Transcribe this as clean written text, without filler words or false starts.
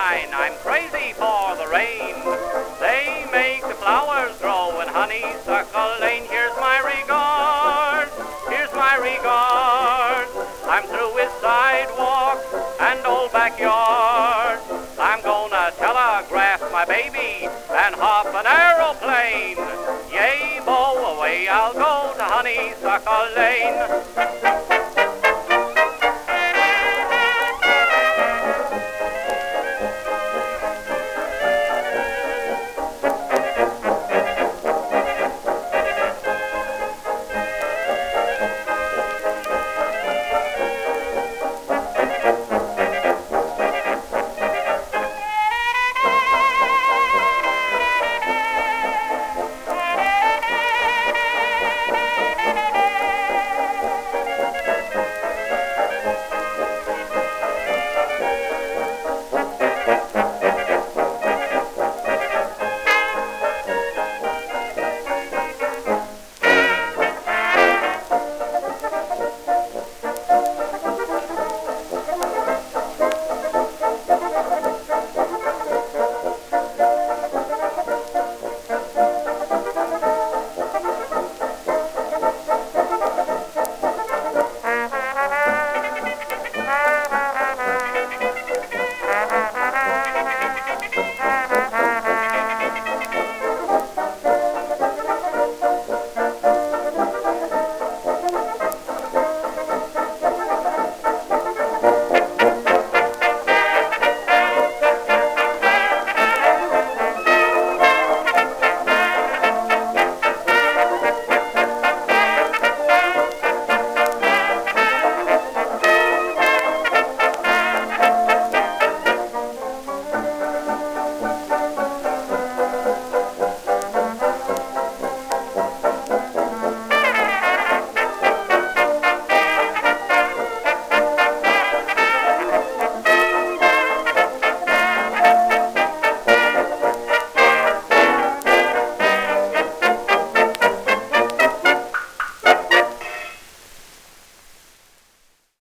sunshine, I'm crazy for the rain. They make the flowers grow in Honeysuckle Lane. Here's my regard, here's my regard. I'm through with sidewalks and old backyard. I'm gonna telegraph my baby and hop an aeroplane. Yay, bow, away I'll go to Honeysuckle Lane.